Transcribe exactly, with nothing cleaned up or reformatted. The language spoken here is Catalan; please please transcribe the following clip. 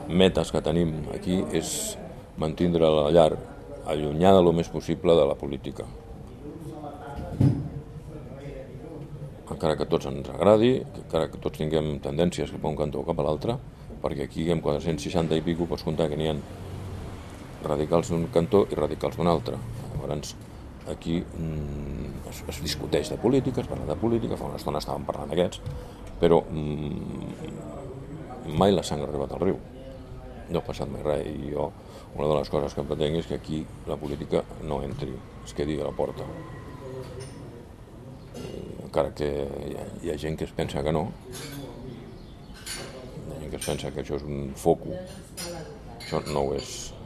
metes que tenim aquí és mantindre la llar allunyada el més possible de la política. Encara que a tots ens agradi, encara que tots tinguem tendències cap a un cantó o cap a l'altre, perquè aquí amb quatre-cents seixanta i pico pots comptar que n'hi ha radicals d'un cantó i radicals d'un altre. Llavors, aquí mm, es, es discuteix de política, es parla de política, fa una estona estàvem parlant d'aquests, però mm, mai la sang ha arribat al riu. No ha passat mai res, i jo una de les coses que pretenc és que aquí la política no entri, es quedi a la porta. I encara que hi ha, hi ha gent que es pensa que no, hi ha gent que es pensa que això és un foco, això no ho és.